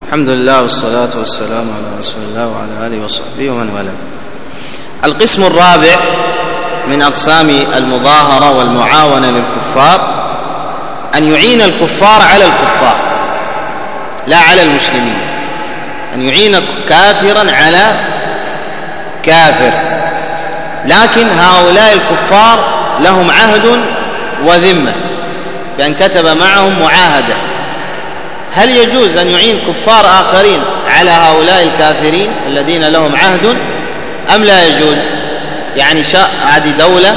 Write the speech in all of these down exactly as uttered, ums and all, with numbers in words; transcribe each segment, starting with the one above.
الحمد لله والصلاة والسلام على رسول الله وعلى آله وصحبه ومن والاه. القسم الرابع من أقسام المظاهرة والمعاونة للكفار أن يعين الكفار على الكفار لا على المسلمين، أن يعين كافرا على كافر، لكن هؤلاء الكفار لهم عهد وذمة بأن كتب معهم معاهدة. هل يجوز أن يعين كفار آخرين على هؤلاء الكافرين الذين لهم عهد أم لا يجوز؟ يعني شاء هذه دولة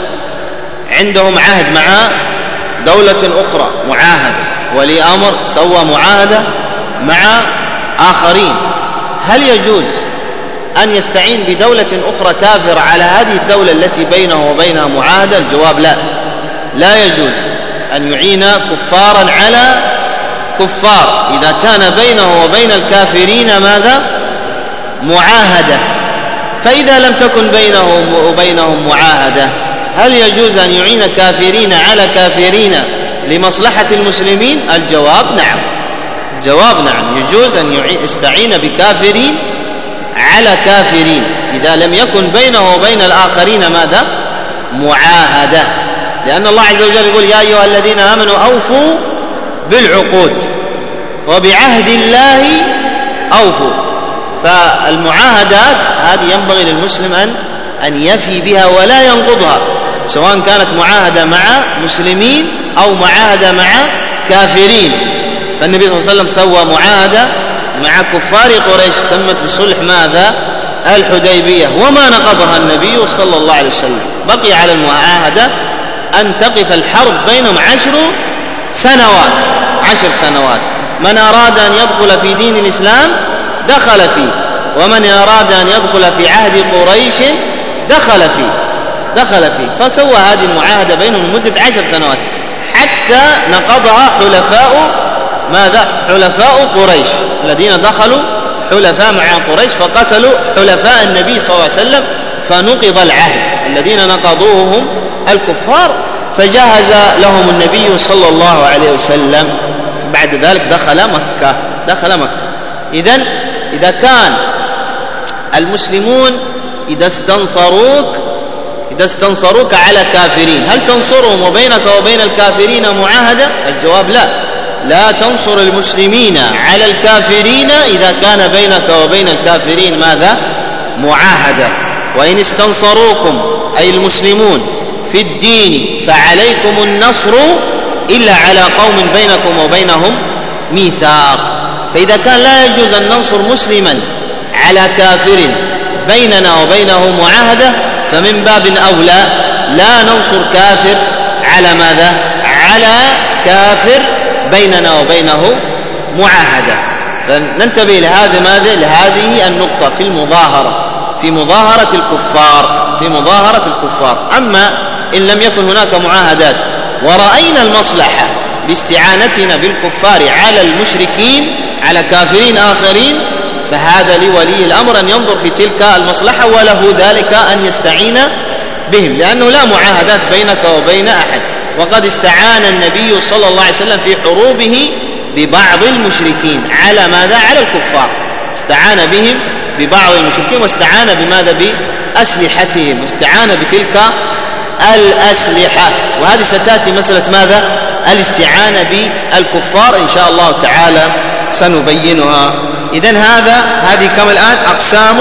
عندهم عهد مع دولة أخرى معاهدة، ولي أمر سوى معاهدة مع آخرين، هل يجوز أن يستعين بدولة أخرى كافرة على هذه الدولة التي بينه وبينها معاهدة؟ الجواب لا، لا يجوز أن يعين كفارا على كفار إذا كان بينه وبين الكافرين ماذا؟ معاهدة. فإذا لم تكن بينه وبينهم معاهدة هل يجوز أن يعين كافرين على كافرين لمصلحة المسلمين؟ الجواب نعم، الجواب نعم، يجوز أن يستعين بكافرين على كافرين إذا لم يكن بينه وبين الآخرين ماذا؟ معاهدة، لأن الله عز وجل يقول يا أيها الذين آمنوا أوفوا بالعقود وبعهد الله أوفوا. فالمعاهدات هذه ينبغي للمسلم أن أن يفي بها ولا ينقضها، سواء كانت معاهدة مع مسلمين أو معاهدة مع كافرين. فالنبي صلى الله عليه وسلم سوى معاهدة مع كفار قريش سمت بصلح ماذا؟ الحديبية، وما نقضها النبي صلى الله عليه وسلم، بقي على المعاهدة أن تقف الحرب بينهم عشر سنوات عشر سنوات من أراد أن يدخل في دين الإسلام دخل فيه، ومن أراد أن يدخل في عهد قريش دخل فيه دخل فيه فسوى هذه المعاهدة بينهم لمدة عشر سنوات حتى نقضها حلفاء ماذا؟ حلفاء قريش الذين دخلوا حلفاء مع قريش فقتلوا حلفاء النبي صلى الله عليه وسلم، فنقض العهد. الذين نقضوه هم الكفار، فجهز لهم النبي صلى الله عليه وسلم، بعد ذلك دخل مكة دخل مكة إذن إذا كان المسلمون إذا استنصروك إذا استنصروك على كافرين هل تنصرهم وبينك وبين الكافرين معاهدة؟ الجواب لا، لا تنصر المسلمين على الكافرين إذا كان بينك وبين الكافرين ماذا؟ معاهدة. وإن استنصروكم أي المسلمون في الدين فعليكم النصر إلا على قوم بينكم وبينهم ميثاق. فإذا كان لا يجوز أن ننصر مسلما على كافر بيننا وبينه معاهدة فمن باب أولى لا ننصر كافر على ماذا؟ على كافر بيننا وبينه معاهدة. فننتبه لهذا ماذا؟ لهذه النقطة في المظاهرة في مظاهرة الكفار في مظاهرة الكفار. أما إن لم يكن هناك معاهدات ورأينا المصلحة باستعانتنا بالكفار على المشركين على كافرين آخرين فهذا لولي الأمر أن ينظر في تلك المصلحة وله ذلك أن يستعين بهم، لأنه لا معاهدات بينك وبين أحد. وقد استعان النبي صلى الله عليه وسلم في حروبه ببعض المشركين على ماذا؟ على الكفار، استعان بهم ببعض المشركين واستعان بماذا؟ بأسلحتهم، واستعان بتلك الأسلحة. وهذه ستأتي مسألة ماذا؟ الاستعانة بالكفار إن شاء الله تعالى سنبينها. إذن هذا هذه كما الآن أقسام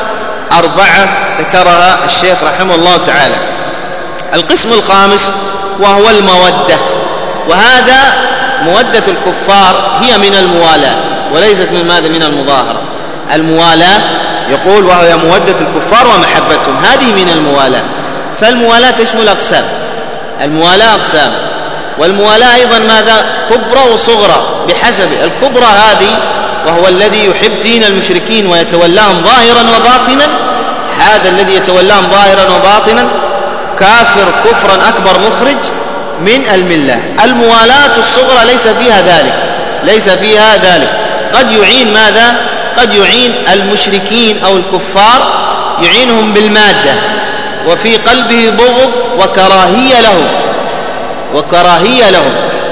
أربعة ذكرها الشيخ رحمه الله تعالى. القسم الخامس وهو المودة، وهذا مودة الكفار هي من الموالاة وليست من ماذا؟ من المظاهرة. الموالاة يقول وهي مودة الكفار ومحبتهم، هذه من الموالاة. فالموالاة تشمل أقسام، الموالاة أقسام، والموالاة أيضا ماذا؟ كبرى وصغرى بحسب. الكبرى هذه وهو الذي يحب دين المشركين ويتولاهم ظاهرا وباطنا، هذا الذي يتولاهم ظاهرا وباطنا كافر كفرا أكبر مخرج من الملة. الموالاة الصغرى ليس فيها ذلك ليس فيها ذلك قد يعين ماذا؟ قد يعين المشركين أو الكفار يعينهم بالمادة وفي قلبه بغض وكراهية لهم وكراهية لهم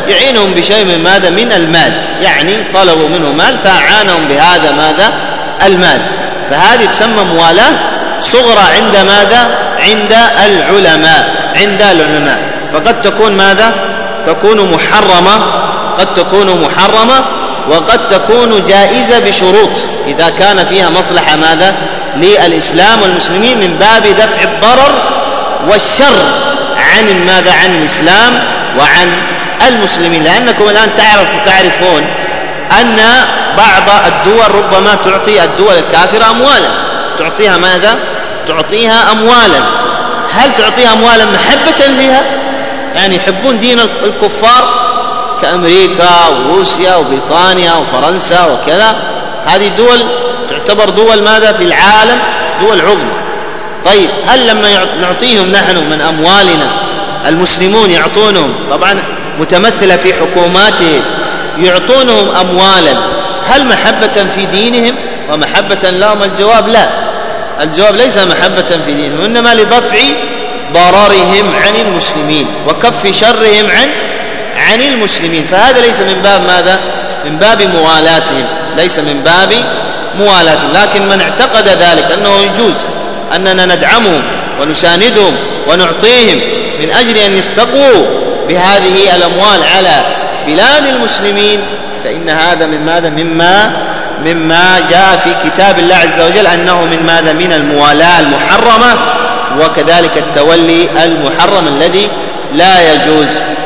يعينهم بشيء من ماذا؟ من المال، يعني طلبوا منه مال فأعانهم بهذا ماذا؟ المال. فهذه تسمى موالاة صغرى عند ماذا؟ عند العلماء، عند العلماء. فقد تكون ماذا؟ تكون محرمة، قد تكون محرمة وقد تكون جائزة بشروط إذا كان فيها مصلحة ماذا؟ للإسلام والمسلمين من باب دفع الضرر والشر عن ماذا؟ عن الإسلام وعن المسلمين. لأنكم الآن تعرف تعرفون أن بعض الدول ربما تعطي الدول الكافرة أموالا، تعطيها ماذا؟ تعطيها أموالا. هل تعطيها أموالا محبة بها؟ يعني يحبون دين الكفار كأمريكا وروسيا وبريطانيا وفرنسا وكذا، هذه دول تعتبر دول ماذا؟ في العالم دول عظمى. طيب هل لما نعطيهم نحن من أموالنا، المسلمون يعطونهم، طبعا متمثلة في حكوماتهم، يعطونهم أموالا، هل محبة في دينهم ومحبة لهم؟ الجواب لا، الجواب ليس محبة في دينهم، إنما لدفع ضررهم عن المسلمين وكف شرهم عن عن المسلمين. فهذا ليس من باب ماذا؟ من باب موالاتهم، ليس من باب موالاتهم. لكن من اعتقد ذلك أنه يجوز أننا ندعمهم ونساندهم ونعطيهم من أجل أن يستقوا بهذه الأموال على بلاد المسلمين، فإن هذا من ماذا؟ مما مما جاء في كتاب الله عز وجل أنه من ماذا؟ من الموالاة المحرمة، وكذلك التولي المحرم الذي لا يجوز.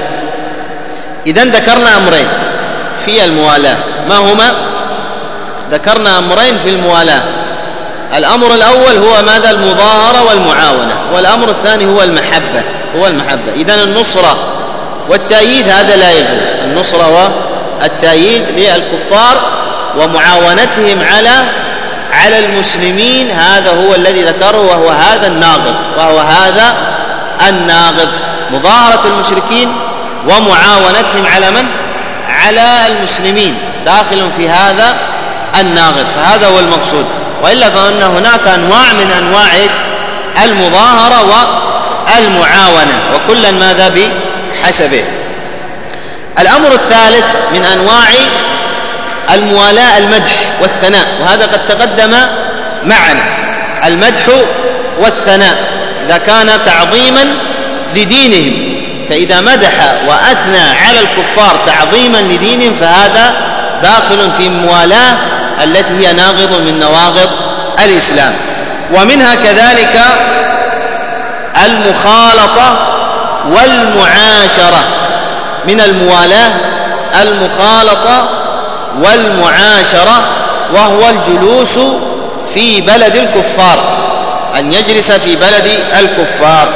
إذن ذكرنا أمرين في الموالاة، ما هما؟ ذكرنا أمرين في الموالاة. الأمر الأول هو ماذا؟ المظاهرة والمعاونة، والأمر الثاني هو المحبة، هو المحبة. إذن النصرة والتأييد هذا لا يجوز، النصرة والتأييد للكفار ومعاونتهم على على المسلمين، هذا هو الذي ذكره، وهو هذا الناقض، وهو هذا الناقض، مظاهرة المشركين ومعاونتهم على من؟ على المسلمين، داخل في هذا الناقض، فهذا هو المقصود. وإلا فإن هناك أنواع من أنواع المظاهرة والمعاونة، وكلا ماذا؟ بحسبه. الأمر الثالث من أنواع الموالاة المدح والثناء، وهذا قد تقدم معنا. المدح والثناء إذا كان تعظيما لدينهم، فإذا مدح وأثنى على الكفار تعظيما لدينهم فهذا داخل في موالاه التي هي ناقض من نواقض الإسلام. ومنها كذلك المخالطة والمعاشرة، من الموالاة المخالطة والمعاشرة، وهو الجلوس في بلد الكفار، أن يجلس في بلد الكفار.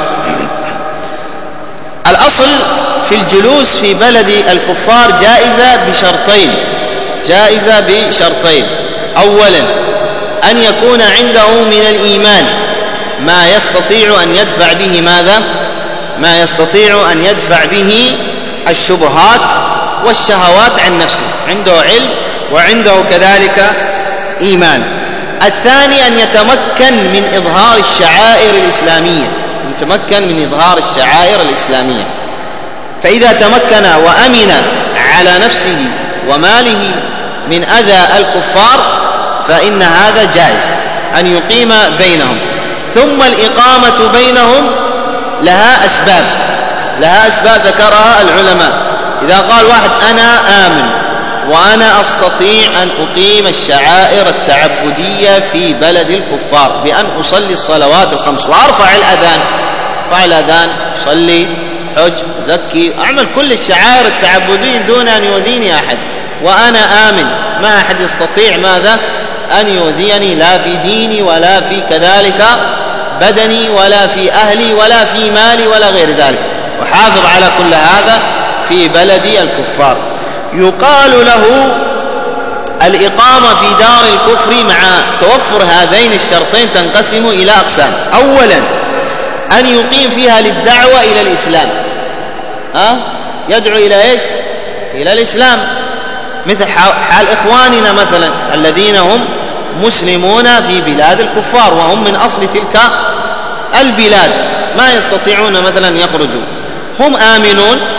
الأصل في الجلوس في بلد الكفار جائزة بشرطين، جائزة بشرطين. أولا أن يكون عنده من الإيمان ما يستطيع أن يدفع به ماذا؟ ما يستطيع أن يدفع به الشبهات والشهوات عن نفسه، عنده علم وعنده كذلك إيمان. الثاني أن يتمكن من إظهار الشعائر الإسلامية، يتمكن من إظهار الشعائر الإسلامية. فإذا تمكن وأمن على نفسه وماله من أذى الكفار فإن هذا جائز أن يقيم بينهم. ثم الإقامة بينهم لها أسباب، لها أسباب ذكرها العلماء. إذا قال واحد أنا آمن وأنا أستطيع أن أقيم الشعائر التعبدية في بلد الكفار بأن أصلي الصلوات الخمس وأرفع الأذان، أرفع الأذان، صلي، حج، زكي، أعمل كل الشعائر التعبدية دون أن يؤذيني أحد، وأنا آمن، ما أحد يستطيع ماذا؟ أن يؤذيني، لا في ديني ولا في كذلك بدني ولا في أهلي ولا في مالي ولا غير ذلك، وحافظ على كل هذا في بلد الكفار. يقال له الإقامة في دار الكفر مع توفر هذين الشرطين تنقسم إلى أقسام. أولا أن يقيم فيها للدعوة إلى الإسلام، ها؟ يدعو إلى إيش؟ إلى الإسلام، مثل حال إخواننا مثلا الذين هم مسلمون في بلاد الكفار وهم من أصل تلك البلاد، ما يستطيعون مثلا يخرجوا، هم آمنون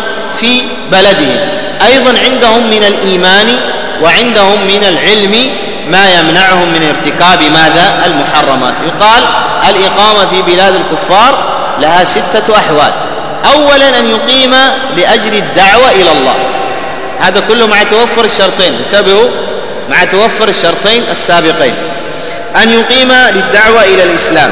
في بلدهم. أيضا عندهم من الإيمان وعندهم من العلم ما يمنعهم من ارتكاب ماذا؟ المحرمات. يقال الإقامة في بلاد الكفار لها ستة أحوال. أولا أن يقيم لأجل الدعوة إلى الله، هذا كله مع توفر الشرطين، انتبهوا، مع توفر الشرطين السابقين. أن يقيم للدعوة إلى الإسلام،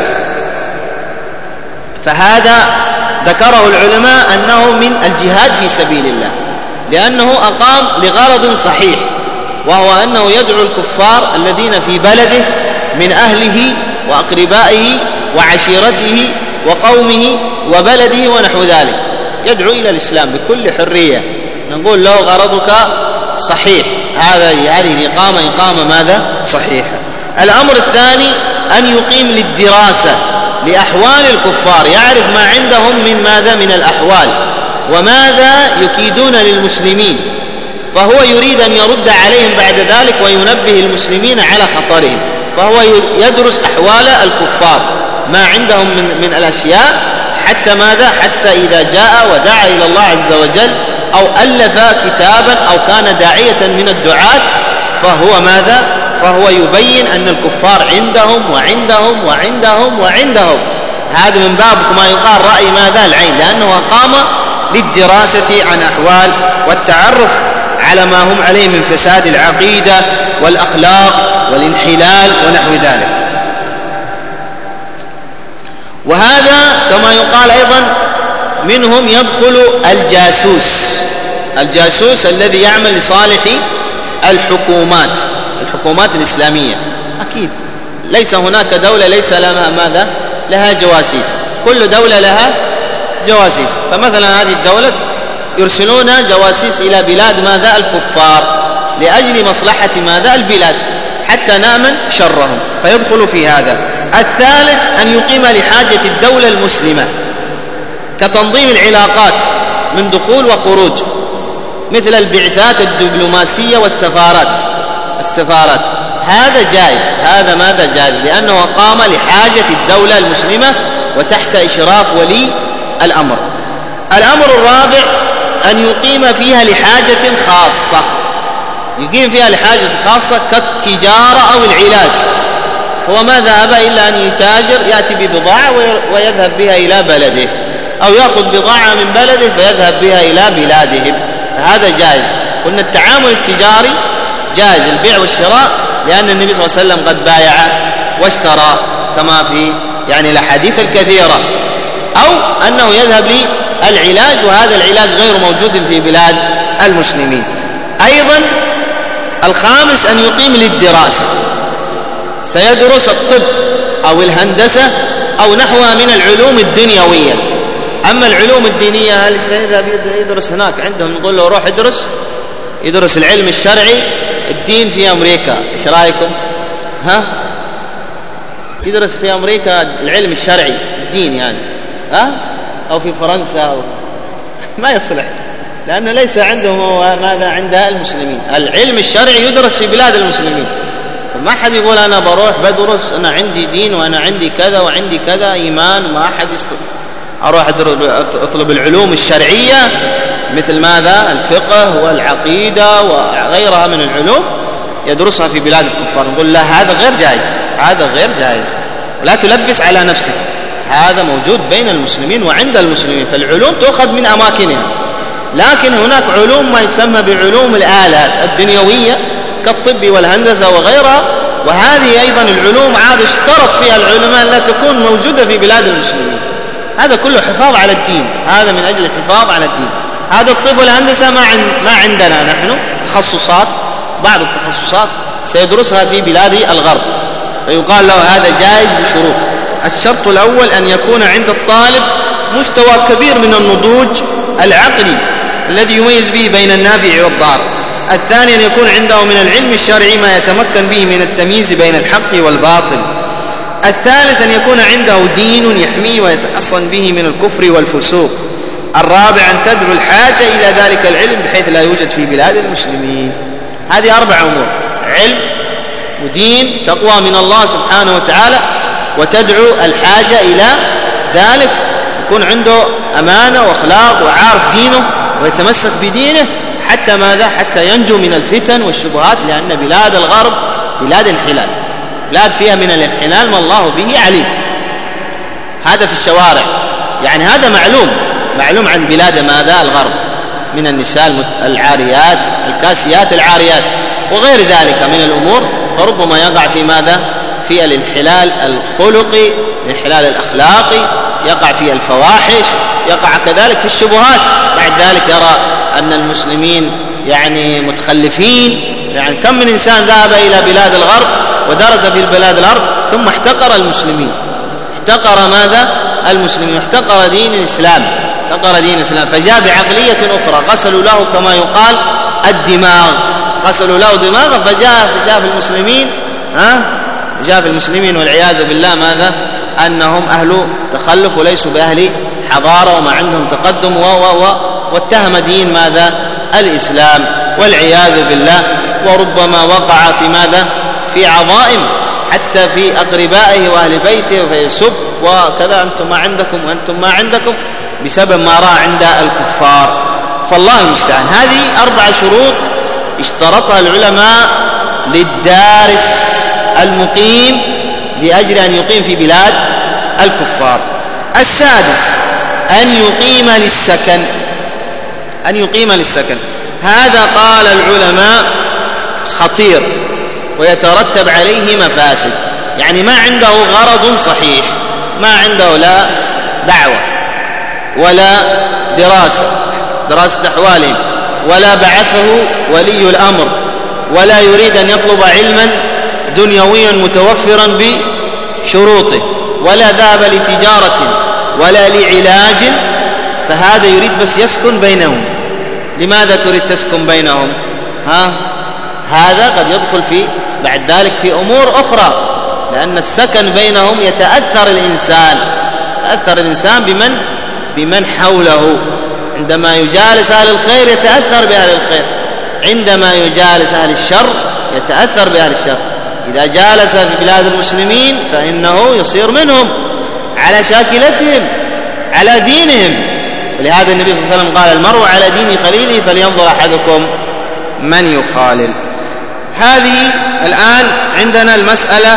فهذا ذكره العلماء أنه من الجهاد في سبيل الله، لأنه أقام لغرض صحيح، وهو أنه يدعو الكفار الذين في بلده من أهله وأقربائه وعشيرته وقومه وبلده ونحو ذلك، يدعو إلى الإسلام بكل حرية. نقول له غرضك صحيح، هذه الإقامة إقامة ماذا؟ صحيحة. الأمر الثاني أن يقيم للدراسة لأحوال الكفار، يعرف ما عندهم من ماذا؟ من الأحوال، وماذا يكيدون للمسلمين، فهو يريد أن يرد عليهم بعد ذلك وينبه المسلمين على خطرهم، فهو يدرس أحوال الكفار ما عندهم من, من الأشياء، حتى ماذا؟ حتى إذا جاء ودعا إلى الله عز وجل أو ألف كتابا أو كان داعية من الدعاة، فهو ماذا؟ فهو يبين أن الكفار عندهم وعندهم وعندهم وعندهم. هذا من باب ما يقال رأي ماذا؟ العين، لأنه قام للدراسة عن أحوال والتعرف على ما هم عليه من فساد العقيدة والأخلاق والانحلال ونحو ذلك. وهذا كما يقال أيضا منهم يدخل الجاسوس، الجاسوس الذي يعمل لصالح الحكومات، الحكومات الإسلامية. أكيد ليس هناك دولة ليس لها ماذا؟ لها جواسيس، كل دولة لها جواسيس. فمثلا هذه الدولة يرسلون جواسيس إلى بلاد ماذا؟ الكفار، لأجل مصلحة ماذا؟ البلاد، حتى نأمن شرهم، فيدخل في هذا. الثالث أن يقيم لحاجة الدولة المسلمة كتنظيم العلاقات من دخول وخروج، مثل البعثات الدبلوماسية والسفارات السفارات هذا جائز، هذا ماذا؟ جائز، لأنه قام لحاجة الدولة المسلمة وتحت إشراف ولي الأمر. الأمر الرابع أن يقيم فيها لحاجة خاصة، يقيم فيها لحاجة خاصة كالتجارة أو العلاج. هو ما ذهب إلا أن يتاجر، يأتي ببضاعة ويذهب بها إلى بلده، أو يأخذ بضاعة من بلده فيذهب بها إلى بلادهم، هذا جائز. قلنا التعامل التجاري جائز، البيع والشراء، لأن النبي صلى الله عليه وسلم قد بايع واشترى كما في يعني الأحاديث الكثيرة. أو أنه يذهب للعلاج، وهذا العلاج غير موجود في بلاد المسلمين. أيضا الخامس أن يقيم للدراسة، سيدرس الطب أو الهندسة أو نحوها من العلوم الدنيوية. أما العلوم الدينية هل سيذهب يدرس هناك عندهم؟ نقول له روح ادرس، يدرس العلم الشرعي الدين في أمريكا، إيش رأيكم؟ ها؟ يدرس في أمريكا العلم الشرعي الدين يعني، ها؟ أو في فرنسا أو ما يصلح، لأنه ليس عندهم ماذا عند المسلمين. العلم الشرعي يدرس في بلاد المسلمين، فما أحد يقول أنا بروح بدرس، أنا عندي دين وأنا عندي كذا وعندي كذا إيمان، ما أحد يستطيع أروح أطلب العلوم الشرعية مثل ماذا؟ الفقه والعقيدة وغيرها من العلوم يدرسها في بلاد الكفار. نقول لا، هذا غير جائز، هذا غير جائز، ولا تلبس على نفسك، هذا موجود بين المسلمين وعند المسلمين، فالعلوم تؤخذ من أماكنها. لكن هناك علوم ما يسمى بعلوم الآلات الدنيوية كالطب والهندسة وغيرها، وهذه أيضا العلوم عاد اشترط فيها العلماء لا تكون موجودة في بلاد المسلمين. هذا كله حفاظ على الدين، هذا من أجل الحفاظ على الدين. هذا الطب والهندسة ما عند ما عندنا نحن تخصصات، بعض التخصصات سيدرسها في بلاد الغرب، فيقال له هذا جائز بشروط. الشرط الأول أن يكون عند الطالب مستوى كبير من النضوج العقلي الذي يميز به بين النافع والضار. الثاني أن يكون عنده من العلم الشرعي ما يتمكن به من التمييز بين الحق والباطل. الثالث أن يكون عنده دين يحميه ويتحصن به من الكفر والفسوق. الرابع أن تدعو الحاجة إلى ذلك العلم بحيث لا يوجد في بلاد المسلمين. هذه أربع أمور: علم ودين، تقوى من الله سبحانه وتعالى، وتدعو الحاجة إلى ذلك، يكون عنده أمانة وأخلاق وعارف دينه ويتمسك بدينه حتى ماذا؟ حتى ينجو من الفتن والشبهات، لأن بلاد الغرب بلاد انحلال، بلاد فيها من الانحلال ما الله به عليم. هذا في الشوارع، يعني هذا معلوم معلوم عن بلاد ماذا؟ الغرب، من النساء العاريات الكاسيات العاريات وغير ذلك من الأمور، فربما يقع في ماذا؟ في الانحلال الخلقي، الانحلال الأخلاقي، يقع في الفواحش، يقع كذلك في الشبهات. بعد ذلك يرى أن المسلمين يعني متخلفين. يعني كم من إنسان ذهب إلى بلاد الغرب ودرس في البلاد الغرب ثم احتقر المسلمين، احتقر ماذا؟ المسلمين، احتقر دين الإسلام، احتقر دين الإسلام، فجاء بعقلية أخرى، غسلوا له كما يقال الدماغ، غسلوا له دماغه، فجاء فشاف المسلمين ها جاء في المسلمين والعياذ بالله ماذا؟ أنهم أهل تخلف وليسوا بأهل حضارة وما عندهم تقدم و و و واتهم دين ماذا؟ الإسلام والعياذ بالله. وربما وقع في ماذا؟ في عظائم حتى في أقربائه وأهل بيته، فيسب وكذا، أنتم ما عندكم وأنتم ما عندكم، بسبب ما رأى عند الكفار. فالله المستعان. هذه أربع شروط اشترطها العلماء للدارس المقيم لأجل أن يقيم في بلاد الكفار. السادس أن يقيم للسكن، أن يقيم للسكن. هذا قال العلماء خطير ويترتب عليه مفاسد، يعني ما عنده غرض صحيح، ما عنده لا دعوة ولا دراسة دراسة أحوالهم، ولا بعثه ولي الأمر، ولا يريد أن يطلب علما دنيويا متوفرا بشروطه، ولا ذهب لتجارة ولا لعلاج، فهذا يريد بس يسكن بينهم. لماذا تريد تسكن بينهم؟ ها؟ هذا قد يدخل في بعد ذلك في أمور أخرى، لأن السكن بينهم يتأثر الإنسان يتأثر الإنسان بمن بمن حوله. عندما يجالس أهل الخير يتأثر بأهل الخير، عندما يجالس أهل الشر يتأثر بأهل الشر. إذا جالس في بلاد المسلمين فإنه يصير منهم على شاكلتهم على دينهم. ولهذا النبي صلى الله عليه وسلم قال: المرء على دين خليله فلينظر أحدكم من يخالل. هذه الآن عندنا المسألة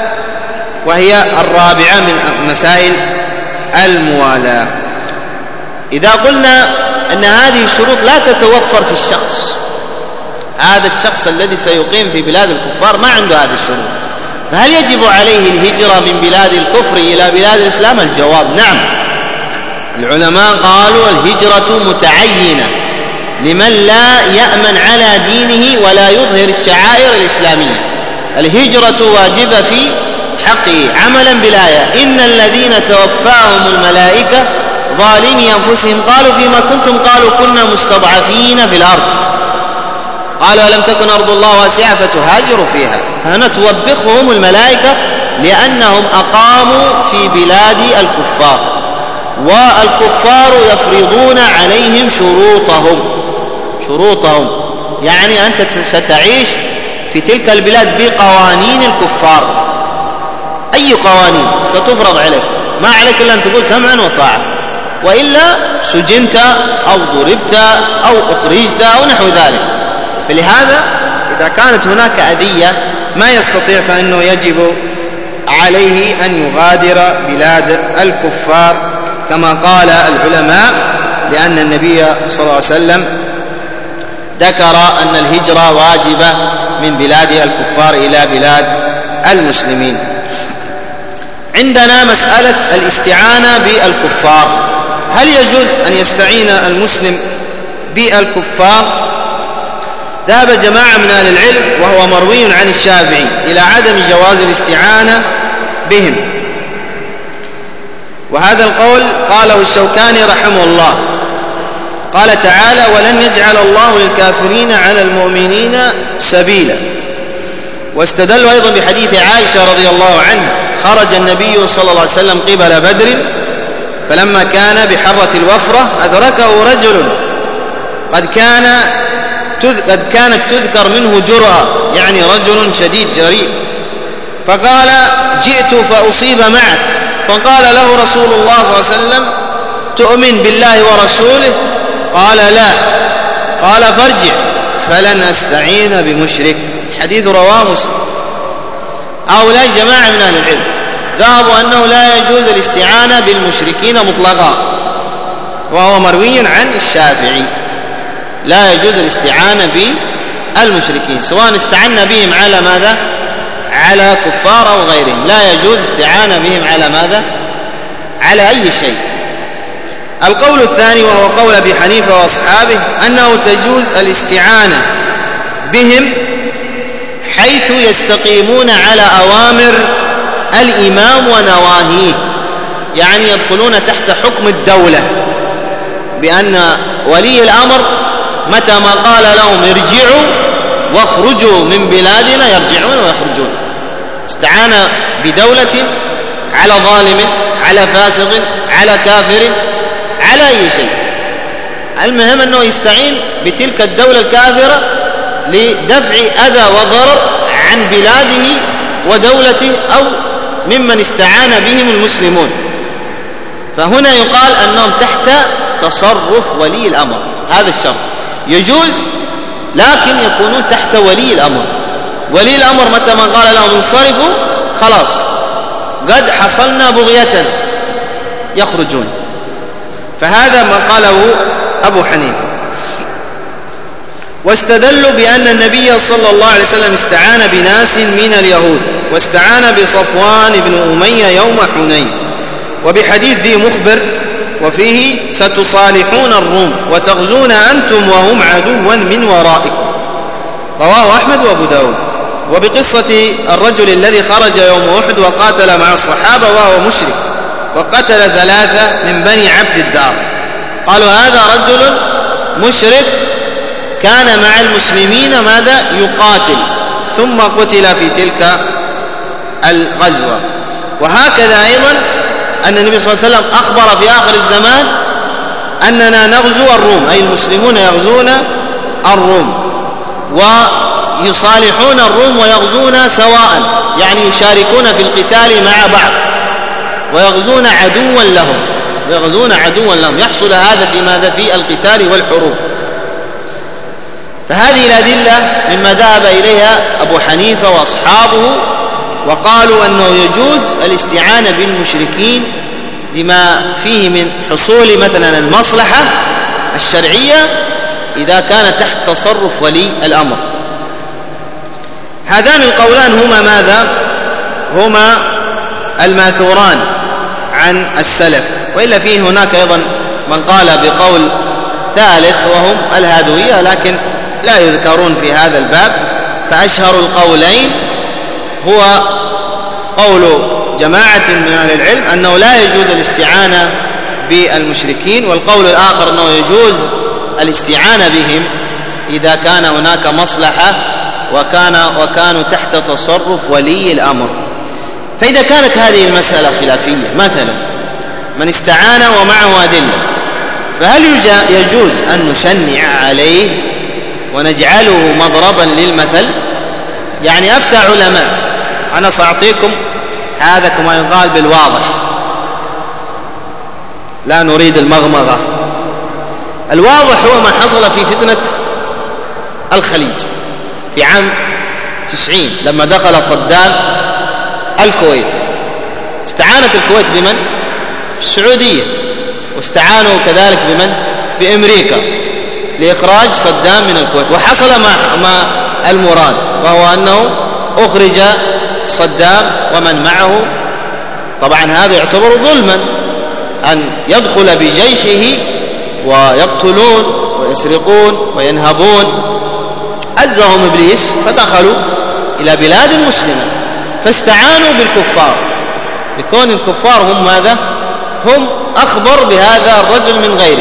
وهي الرابعة من مسائل الموالاة. إذا قلنا أن هذه الشروط لا تتوفر في الشخص، هذا الشخص الذي سيقيم في بلاد الكفار ما عنده هذه الشروط، فهل يجب عليه الهجرة من بلاد الكفر إلى بلاد الإسلام؟ الجواب نعم. العلماء قالوا الهجرة متعينة لمن لا يأمن على دينه ولا يظهر الشعائر الإسلامية. الهجرة واجبة في حقه عملا بالآية: إن الذين توفاهم الملائكة ظالمي أنفسهم قالوا فيما كنتم؟ قالوا كنا مستضعفين في الأرض، قالوا ألم تكن أرض الله واسعة فتهاجروا فيها. فهنا توبخهم الملائكة لأنهم أقاموا في بلاد الكفار، والكفار يفرضون عليهم شروطهم شروطهم يعني أنت ستعيش في تلك البلاد بقوانين الكفار، أي قوانين ستفرض عليك، ما عليك إلا أن تقول سمعا وطاعة، وإلا سجنت أو ضربت أو أخرجت أو نحو ذلك. فلهذا إذا كانت هناك أذية ما يستطيع فإنه يجب عليه أن يغادر بلاد الكفار كما قال العلماء، لأن النبي صلى الله عليه وسلم ذكر أن الهجرة واجبة من بلاد الكفار إلى بلاد المسلمين. عندنا مسألة الاستعانة بالكفار. هل يجوز أن يستعين المسلم بالكفار؟ ذهب جماعة من أهل العلم وهو مروي عن الشافعي إلى عدم جواز الاستعانة بهم، وهذا القول قاله الشوكاني رحمه الله. قال تعالى: ولن يجعل الله للكافرين على المؤمنين سبيلا. واستدلوا أيضا بحديث عائشة رضي الله عنها: خرج النبي صلى الله عليه وسلم قبل بدر فلما كان بحرة الوفرة أدركه رجل قد كان قد كانت تذكر منه جرأة، يعني رجل شديد جريء، فقال: جئت فأصيب معك. فقال له رسول الله صلى الله عليه وسلم: تؤمن بالله ورسوله قال لا، قال فارجع فلن أستعين بمشرك. حديث رواه مسلم. هؤلاء جماعة من أهل العلم ذهبوا أنه لا يجوز الاستعانة بالمشركين مطلقا، وهو مروي عن الشافعي، لا يجوز الاستعانة بالمشركين سواء استعنا بهم على ماذا؟ على كفار أو غيرهم، لا يجوز استعانة بهم على ماذا؟ على أي شيء. القول الثاني وهو قول أبي حنيفة وأصحابه أنه تجوز الاستعانة بهم حيث يستقيمون على أوامر الإمام ونواهيه، يعني يدخلون تحت حكم الدولة، بأن ولي الأمر متى ما قال لهم ارجعوا واخرجوا من بلادنا يرجعون ويخرجون. استعان بدولة على ظالم، على فاسق، على كافر، على أي شيء، المهم أنه يستعين بتلك الدولة الكافرة لدفع أذى وضرر عن بلاده ودولته أو ممن استعان بهم المسلمون. فهنا يقال أنهم تحت تصرف ولي الأمر، هذا الشرط يجوز، لكن يكونون تحت ولي الأمر. ولي الأمر متى ما قال لهم انصرفوا خلاص قد حصلنا بغيتنا يخرجون. فهذا ما قاله أبو حنيفة. واستدلوا بأن النبي صلى الله عليه وسلم استعان بناس من اليهود، واستعان بصفوان بن أمية يوم حنين، وبحديث ذي مخبر وفيه ستصالحون الروم وتغزون أنتم وهم عدوا من ورائكم، رواه أحمد وأبو داود. وبقصة الرجل الذي خرج يوم أحد وقاتل مع الصحابة وهو مشرك وقتل ثلاثة من بني عبد الدار، قالوا هذا رجل مشرك كان مع المسلمين ماذا؟ يقاتل، ثم قتل في تلك الغزوة. وهكذا أيضا أن النبي صلى الله عليه وسلم أخبر في آخر الزمان أننا نغزو الروم، أي المسلمون يغزون الروم ويصالحون الروم ويغزون سواء، يعني يشاركون في القتال مع بعض ويغزون عدوا لهم ويغزون عدوا لهم يحصل هذا في ماذا؟ في القتال والحروب. فهذه الأدلة مما ذهب إليها أبو حنيفة وأصحابه، وقالوا أنه يجوز الاستعانة بالمشركين لما فيه من حصول مثلا المصلحة الشرعية إذا كان تحت تصرف ولي الأمر. هذان القولان هما ماذا؟ هما الماثوران عن السلف، وإلا فيه هناك أيضا من قال بقول ثالث وهم الهادوية، لكن لا يذكرون في هذا الباب. فأشهر القولين هو قول جماعة من أهل العلم أنه لا يجوز الاستعانة بالمشركين، والقول الآخر أنه يجوز الاستعانة بهم إذا كان هناك مصلحة وكان وكانوا تحت تصرف ولي الأمر. فإذا كانت هذه المسألة خلافية، مثلا من استعان ومعه أدلة، فهل يجوز أن نشنع عليه ونجعله مضربا للمثل؟ يعني أفتى علماء، أنا سأعطيكم هذا كما يقال بالواضح، لا نريد المغمغة. الواضح هو ما حصل في فتنة الخليج في عام تسعين لما دخل صدام الكويت. استعانت الكويت بمن؟ السعودية، واستعانوا كذلك بمن؟ بأمريكا لإخراج صدام من الكويت، وحصل ما, ما المراد، وهو أنه أخرج صدام ومن معه. طبعا هذا يعتبر ظلما أن يدخل بجيشه ويقتلون ويسرقون وينهبون. عزهم إبليس فدخلوا إلى بلاد مسلمة فاستعانوا بالكفار، لكون الكفار هم ماذا؟ هم أخبر بهذا الرجل من غيره،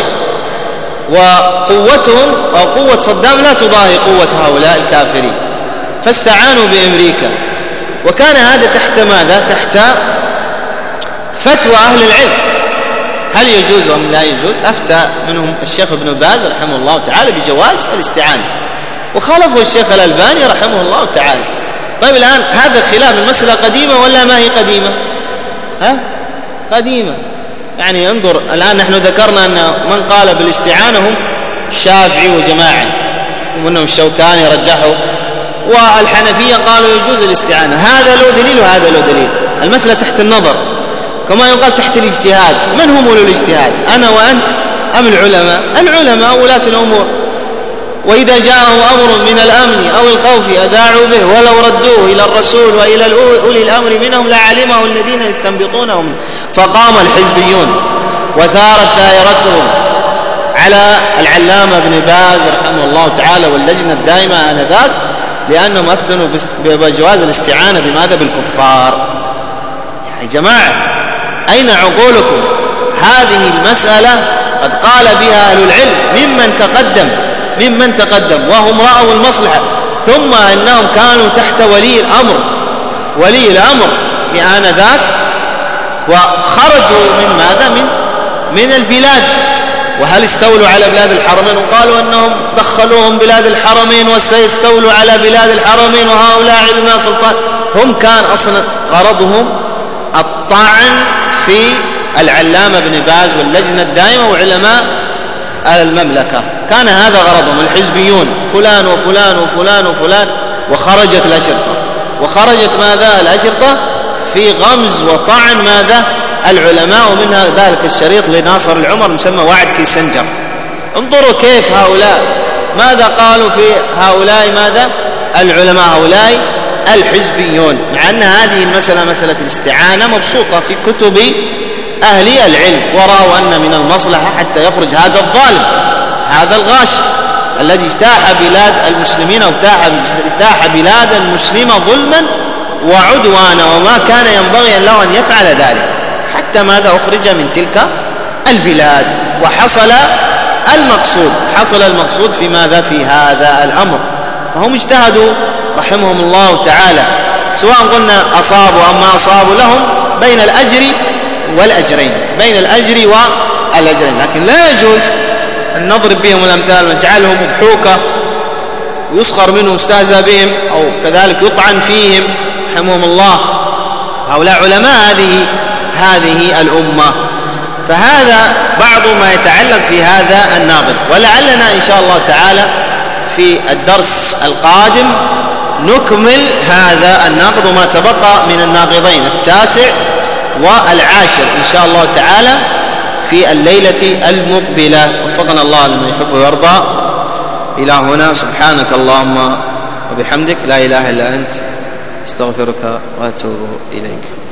وقوتهم أو قوة صدام لا تضاهي قوة هؤلاء الكافرين، فاستعانوا بأمريكا. وكان هذا تحت ماذا؟ تحت فتوى أهل العلم، هل يجوز أم لا يجوز؟ أفتى منهم الشيخ ابن باز رحمه الله تعالى بجواز الاستعانة، وخالفه الشيخ الألباني رحمه الله تعالى. طيب الآن هذا الخلاف المسألة قديمة ولا ما هي قديمة؟ ها؟ قديمة. يعني انظر الآن نحن ذكرنا أن من قال بالاستعانة هم الشافعي وجماعة ومنهم الشوكاني رجحوا، والحنفية قالوا يجوز الاستعانة. هذا له دليل وهذا له دليل. المسألة تحت النظر، كما يقال تحت الاجتهاد. من هم أولو الاجتهاد؟ أنا وأنت أم العلماء؟ العلماء ولاة الأمور. وإذا جاءهم أمر من الأمن أو الخوف أذاعوا به ولو ردوه إلى الرسول وإلى أولي الأمر منهم لعلمه الذين يستنبطونه منه. فقام الحزبيون وثارت دائرتهم على العلامة ابن باز رحمه الله تعالى واللجنة الدائمة آنذاك، لأنهم أفتنوا بجواز الاستعانة بماذا؟ بالكفار. يا جماعة أين عقولكم؟ هذه المسألة قد قال بها أهل العلم ممن تقدم ممن تقدم وهم رأوا المصلحة، ثم أنهم كانوا تحت ولي الأمر ولي الأمر في آنذاك، وخرجوا من ماذا؟ من من البلاد. وهل استولوا على بلاد الحرمين؟ وقالوا أنهم دخلوهم بلاد الحرمين وسيستولوا على بلاد الحرمين وهؤلاء علماء سلطان. هم كان أصلا غرضهم الطعن في العلامة ابن باز واللجنة الدائمة وعلماء المملكة، كان هذا غرضهم الحزبيون، فلان وفلان وفلان وفلان. وخرجت الأشرطة وخرجت ماذا؟ الأشرطة في غمز وطعن ماذا؟ العلماء. ومنها ذلك الشريط لناصر العمر مسمى وعد كيسنجر. انظروا كيف هؤلاء ماذا قالوا في هؤلاء ماذا؟ العلماء، هؤلاء الحزبيون، مع أن هذه المسألة مسألة الاستعانة مبسوطة في كتب أهل العلم، ورأوا أن من المصلحة حتى يخرج هذا الظالم هذا الغاشم الذي اجتاح بلاد المسلمين أو اجتاح بلاد المسلمة ظلما وعدوانا، وما كان ينبغي له أن يفعل ذلك، حتى ماذا؟ أخرج من تلك البلاد. وحصل المقصود حصل المقصود في ماذا؟ في هذا الأمر. فهم اجتهدوا رحمهم الله تعالى، سواء قلنا أصابوا أم ما أصابوا، لهم بين الأجر والأجرين بين الأجر والأجرين. لكن لا يجوز أن نضرب بهم الأمثال ونجعلهم مضحوكة يسخر منهم يستهزأ بهم أو كذلك يطعن فيهم رحمهم الله. هؤلاء علماء هذه هذه الأمة. فهذا بعض ما يتعلق في هذا الناقض، ولعلنا إن شاء الله تعالى في الدرس القادم نكمل هذا الناقض وما تبقى من الناقضين التاسع والعاشر إن شاء الله تعالى في الليلة المقبلة. وفقنا الله لمن يحب ويرضى. إلى هنا سبحانك اللهم وبحمدك لا إله إلا أنت استغفرك وأتوب إليك.